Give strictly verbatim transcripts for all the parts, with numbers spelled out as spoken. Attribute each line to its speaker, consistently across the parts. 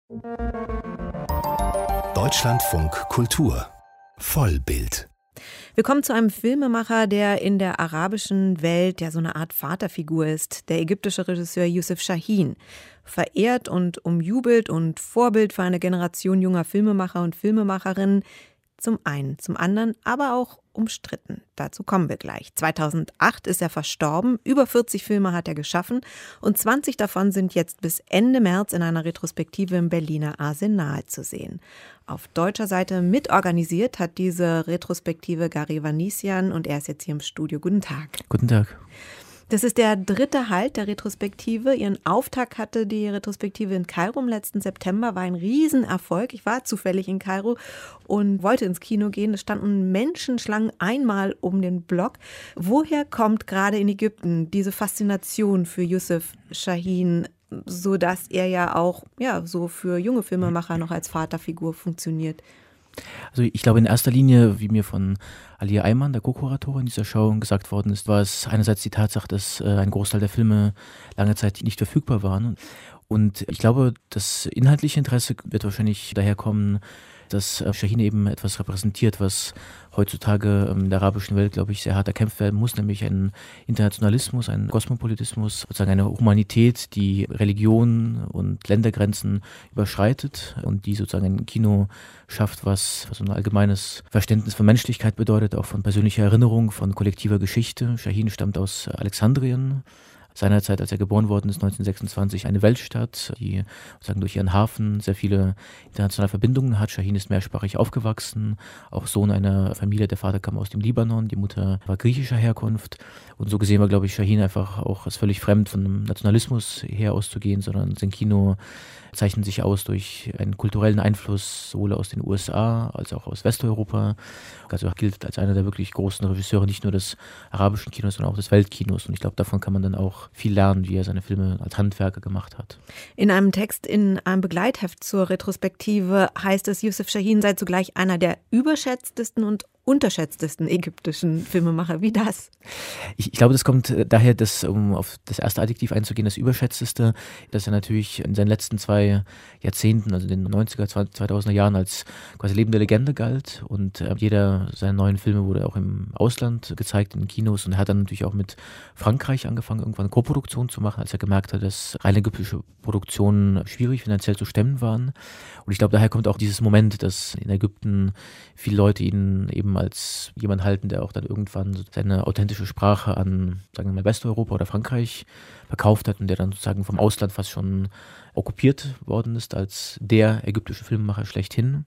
Speaker 1: Deutschlandfunk Kultur Vollbild.
Speaker 2: Wir kommen zu einem Filmemacher, der in der arabischen Welt ja so eine Art Vaterfigur ist, der ägyptische Regisseur Youssef Chahine. Verehrt und umjubelt und Vorbild für eine Generation junger Filmemacher und Filmemacherinnen. Zum einen, zum anderen aber auch umstritten. Dazu kommen wir gleich. zweitausendacht ist er verstorben, über vierzig Filme hat er geschaffen und zwanzig davon sind jetzt bis Ende März in einer Retrospektive im Berliner Arsenal zu sehen. Auf deutscher Seite mitorganisiert hat diese Retrospektive Gary Vanisian und er ist jetzt hier im Studio. Guten Tag.
Speaker 3: Guten Tag.
Speaker 2: Das ist der dritte Halt der Retrospektive. Ihren Auftakt hatte die Retrospektive in Kairo im letzten September, war ein Riesenerfolg. Ich war zufällig in Kairo und wollte ins Kino gehen. Es standen Menschenschlangen einmal um den Block. Woher kommt gerade in Ägypten diese Faszination für Youssef Chahine, sodass er ja auch ja, so für junge Filmemacher noch als Vaterfigur funktioniert?
Speaker 3: Also ich glaube in erster Linie, wie mir von Alia Ayman, der Co-Kuratorin dieser Show, gesagt worden ist, war es einerseits die Tatsache, dass äh, ein Großteil der Filme lange Zeit nicht verfügbar waren. Und ich glaube, das inhaltliche Interesse wird wahrscheinlich daherkommen, dass äh, Chahine eben etwas repräsentiert, was heutzutage in der arabischen Welt, glaube ich, sehr hart erkämpft werden muss, nämlich ein Internationalismus, ein Kosmopolitismus, sozusagen eine Humanität, die Religion und Ländergrenzen überschreitet und die sozusagen ein Kino schafft, was, was so ein allgemeines Verständnis von Menschlichkeit bedeutet, auch von persönlicher Erinnerung, von kollektiver Geschichte. Chahine stammt aus Alexandrien. Seinerzeit, als er geboren worden ist, neunzehnhundertsechsundzwanzig, eine Weltstadt, die sozusagen durch ihren Hafen sehr viele internationale Verbindungen hat. Chahine ist mehrsprachig aufgewachsen, auch Sohn einer Familie, der Vater kam aus dem Libanon, die Mutter war griechischer Herkunft. Und so gesehen war, glaube ich, Chahine einfach auch als völlig fremd von einem Nationalismus her auszugehen, sondern sein Kino zeichnet sich aus durch einen kulturellen Einfluss sowohl aus den U S A als auch aus Westeuropa. Also gilt als einer der wirklich großen Regisseure nicht nur des arabischen Kinos, sondern auch des Weltkinos. Und ich glaube, davon kann man dann auch viel lernen, wie er seine Filme als Handwerker gemacht hat.
Speaker 2: In einem Text in einem Begleitheft zur Retrospektive heißt es, Youssef Chahine sei zugleich einer der überschätztesten und unterschätztesten ägyptischen Filmemacher. Wie das?
Speaker 3: Ich, ich glaube, das kommt daher, dass, um auf das erste Adjektiv einzugehen, das überschätzteste, dass er natürlich in seinen letzten zwei Jahrzehnten, also in den neunziger, zweitausender Jahren als quasi lebende Legende galt und äh, jeder seiner neuen Filme wurde auch im Ausland gezeigt, in Kinos, und er hat dann natürlich auch mit Frankreich angefangen, irgendwann eine Koproduktion zu machen, als er gemerkt hat, dass rein ägyptische Produktionen schwierig finanziell zu stemmen waren. Und ich glaube, daher kommt auch dieses Moment, dass in Ägypten viele Leute ihn eben als jemand halten, der auch dann irgendwann seine authentische Sprache an, sagen wir mal, Westeuropa oder Frankreich verkauft hat und der dann sozusagen vom Ausland fast schon okkupiert worden ist als der ägyptische Filmemacher schlechthin.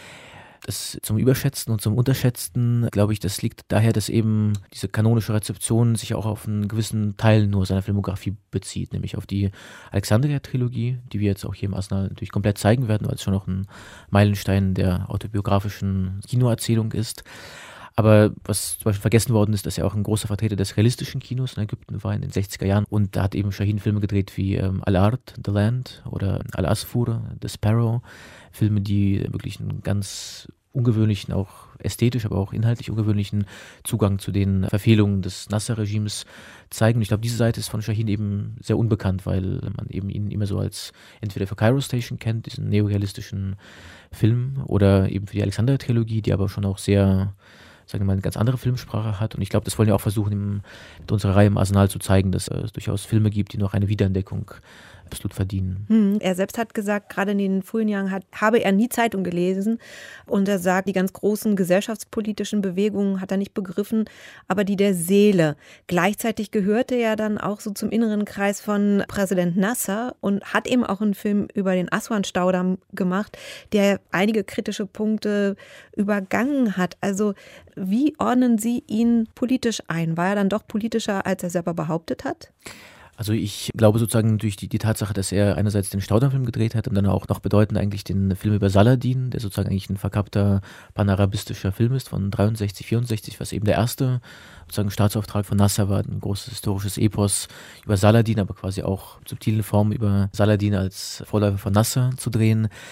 Speaker 3: Das zum Überschätzten und zum Unterschätzten, glaube ich, das liegt daher, dass eben diese kanonische Rezeption sich auch auf einen gewissen Teil nur seiner Filmografie bezieht, nämlich auf die Alexandria-Trilogie, die wir jetzt auch hier im Arsenal natürlich komplett zeigen werden, weil es schon noch ein Meilenstein der autobiografischen Kinoerzählung ist. Aber was zum Beispiel vergessen worden ist, dass er auch ein großer Vertreter des realistischen Kinos in Ägypten war in den sechziger Jahren. Und da hat eben Chahine Filme gedreht wie ähm, Al-Ard, The Land oder Al-Asfur, The Sparrow. Filme, die wirklich einen ganz ungewöhnlichen, auch ästhetisch, aber auch inhaltlich ungewöhnlichen Zugang zu den Verfehlungen des Nasser-Regimes zeigen. Und ich glaube, diese Seite ist von Chahine eben sehr unbekannt, weil man eben ihn immer so als entweder für Cairo Station kennt, diesen neorealistischen Film, oder eben für die Alexandria-Trilogie, die aber schon auch sehr, sagen wir mal, eine ganz andere Filmsprache hat. Und ich glaube, das wollen wir auch versuchen, im, mit unserer Reihe im Arsenal zu zeigen, dass es durchaus Filme gibt, die noch eine Wiederentdeckung absolut verdienen.
Speaker 2: Hm, er selbst hat gesagt, gerade in den frühen Jahren hat, habe er nie Zeitung gelesen. Und er sagt, die ganz großen gesellschaftspolitischen Bewegungen hat er nicht begriffen, aber die der Seele. Gleichzeitig gehörte er dann auch so zum inneren Kreis von Präsident Nasser und hat eben auch einen Film über den Aswan-Staudamm gemacht, der einige kritische Punkte übergangen hat. Also wie ordnen Sie ihn politisch ein? War er dann doch politischer, als er selber behauptet hat?
Speaker 3: Also ich glaube sozusagen durch die, die Tatsache, dass er einerseits den Staudamm-Film gedreht hat und dann auch noch bedeutend eigentlich den Film über Saladin, der sozusagen eigentlich ein verkappter panarabistischer Film ist von dreiundsechzig, vierundsechzig, was eben der erste sozusagen Staatsauftrag von Nasser war, ein großes historisches Epos über Saladin, aber quasi auch subtilen Formen über Saladin als Vorläufer von Nasser zu drehen.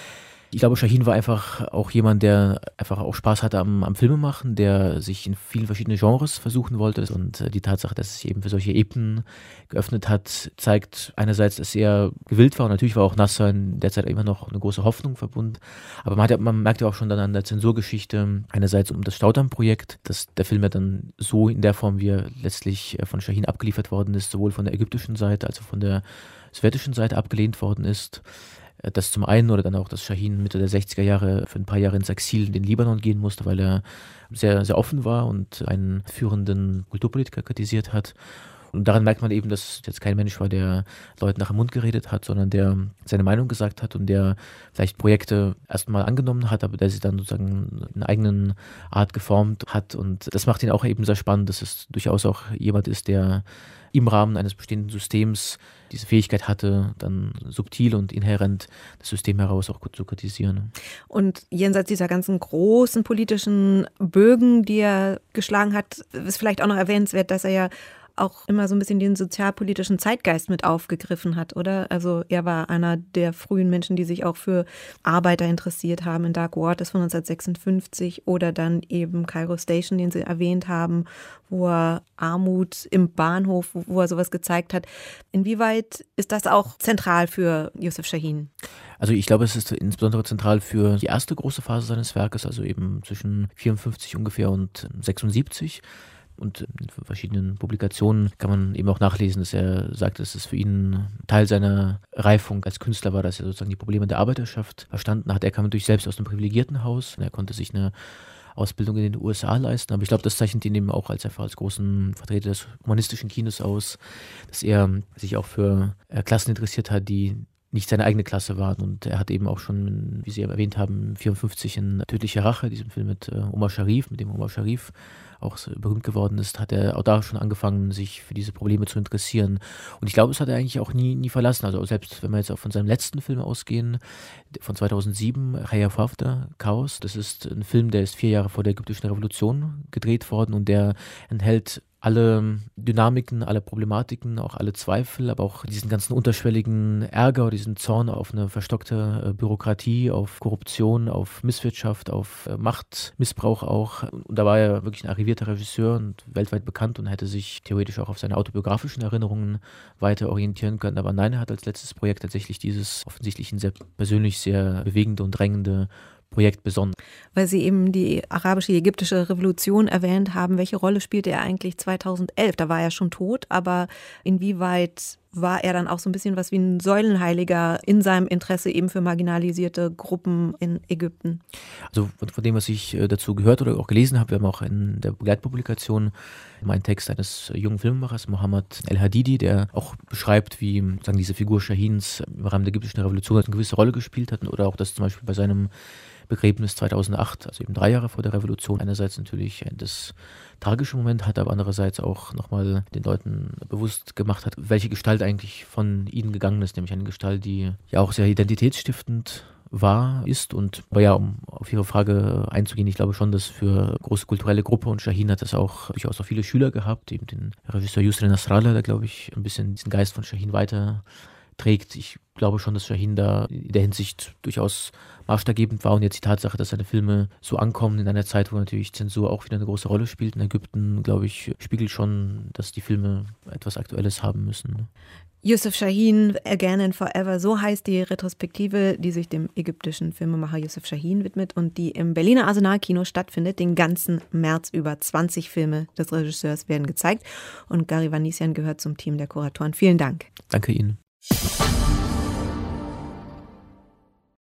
Speaker 3: Ich glaube, Shahin war einfach auch jemand, der einfach auch Spaß hatte am, am Filmemachen, der sich in vielen verschiedenen Genres versuchen wollte. Und die Tatsache, dass es sich eben für solche Ebenen geöffnet hat, zeigt einerseits, dass er gewillt war. Und natürlich war auch Nasser in der Zeit immer noch eine große Hoffnung verbunden. Aber man, hat ja, man merkt ja auch schon dann an der Zensurgeschichte, einerseits um das Staudamm-Projekt, dass der Film ja dann so in der Form, wie er letztlich von Shahin abgeliefert worden ist, sowohl von der ägyptischen Seite als auch von der sowjetischen Seite abgelehnt worden ist. Das zum einen, oder dann auch, dass Shahin Mitte der sechziger Jahre für ein paar Jahre ins Exil in den Libanon gehen musste, weil er sehr, sehr offen war und einen führenden Kulturpolitiker kritisiert hat. Und daran merkt man eben, dass jetzt kein Mensch war, der Leuten nach dem Mund geredet hat, sondern der seine Meinung gesagt hat und der vielleicht Projekte erstmal angenommen hat, aber der sich dann sozusagen in einer eigenen Art geformt hat. Und das macht ihn auch eben sehr spannend, dass es durchaus auch jemand ist, der im Rahmen eines bestehenden Systems diese Fähigkeit hatte, dann subtil und inhärent das System heraus auch zu kritisieren.
Speaker 2: Und jenseits dieser ganzen großen politischen Bögen, die er geschlagen hat, ist vielleicht auch noch erwähnenswert, dass er ja auch immer so ein bisschen den sozialpolitischen Zeitgeist mit aufgegriffen hat, oder? Also er war einer der frühen Menschen, die sich auch für Arbeiter interessiert haben. In Dark Waters von neunzehnhundertsechsundfünfzig oder dann eben Cairo Station, den Sie erwähnt haben, wo er Armut im Bahnhof, wo er sowas gezeigt hat. Inwieweit ist das auch zentral für Youssef Shahin?
Speaker 3: Also ich glaube, es ist insbesondere zentral für die erste große Phase seines Werkes, also eben zwischen vierundfünfzig ungefähr und sechsundsiebzig. Und in verschiedenen Publikationen kann man eben auch nachlesen, dass er sagt, dass es für ihn Teil seiner Reifung als Künstler war, dass er sozusagen die Probleme der Arbeiterschaft verstanden hat. Er kam natürlich selbst aus einem privilegierten Haus und er konnte sich eine Ausbildung in den U S A leisten. Aber ich glaube, das zeichnet ihn eben auch als einfach als großen Vertreter des humanistischen Kinos aus, dass er sich auch für Klassen interessiert hat, die nicht seine eigene Klasse waren. Und er hat eben auch schon, wie Sie erwähnt haben, vierundfünfzig in Tödliche Rache, diesem Film mit Omar Sharif, mit dem Omar Sharif auch so berühmt geworden ist, hat er auch da schon angefangen, sich für diese Probleme zu interessieren. Und ich glaube, es hat er eigentlich auch nie, nie verlassen. Also selbst wenn wir jetzt auch von seinem letzten Film ausgehen, von zweitausendsieben, Chaya Fafda, Chaos, das ist ein Film, der ist vier Jahre vor der ägyptischen Revolution gedreht worden und der enthält alle Dynamiken, alle Problematiken, auch alle Zweifel, aber auch diesen ganzen unterschwelligen Ärger oder diesen Zorn auf eine verstockte äh, Bürokratie, auf Korruption, auf Misswirtschaft, auf äh, Machtmissbrauch auch. Und da war er wirklich ein arrivierter Regisseur und weltweit bekannt und hätte sich theoretisch auch auf seine autobiografischen Erinnerungen weiter orientieren können. Aber nein, er hat als letztes Projekt tatsächlich dieses offensichtlich ein sehr persönlich sehr bewegende und drängende Projekt besonnen.
Speaker 2: Weil Sie eben die arabische, ägyptische Revolution erwähnt haben, welche Rolle spielte er eigentlich zweitausendelf? Da war er schon tot, aber inwieweit war er dann auch so ein bisschen was wie ein Säulenheiliger in seinem Interesse eben für marginalisierte Gruppen in Ägypten?
Speaker 3: Also von dem, was ich dazu gehört oder auch gelesen habe, wir haben auch in der Begleitpublikation einen Text eines jungen Filmemachers, Mohammed El-Hadidi, der auch beschreibt, wie sagen, diese Figur Shahins im Rahmen der ägyptischen Revolution eine gewisse Rolle gespielt hat oder auch, dass zum Beispiel bei seinem Begräbnis zweitausendacht, also eben drei Jahre vor der Revolution, einerseits natürlich das tragische Moment hat, aber andererseits auch nochmal den Leuten bewusst gemacht hat, welche Gestalt eigentlich von ihnen gegangen ist, nämlich eine Gestalt, die ja auch sehr identitätsstiftend war, ist. Und aber ja, um auf Ihre Frage einzugehen, ich glaube schon, dass für eine große kulturelle Gruppe, und Shahin hat das auch durchaus auch viele Schüler gehabt, eben den Regisseur Yusri Nasrallah, der glaube ich ein bisschen diesen Geist von Shahin weiter trägt. Ich glaube schon, dass Shahin da in der Hinsicht durchaus maßstabgebend war und jetzt die Tatsache, dass seine Filme so ankommen in einer Zeit, wo natürlich Zensur auch wieder eine große Rolle spielt. In Ägypten, glaube ich, spiegelt schon, dass die Filme etwas Aktuelles haben müssen.
Speaker 2: Youssef Shahin, Again and Forever, so heißt die Retrospektive, die sich dem ägyptischen Filmemacher Youssef Shahin widmet und die im Berliner Arsenal-Kino stattfindet. Den ganzen März über zwanzig Filme des Regisseurs werden gezeigt und Gary Vanisian gehört zum Team der Kuratoren. Vielen Dank.
Speaker 3: Danke Ihnen.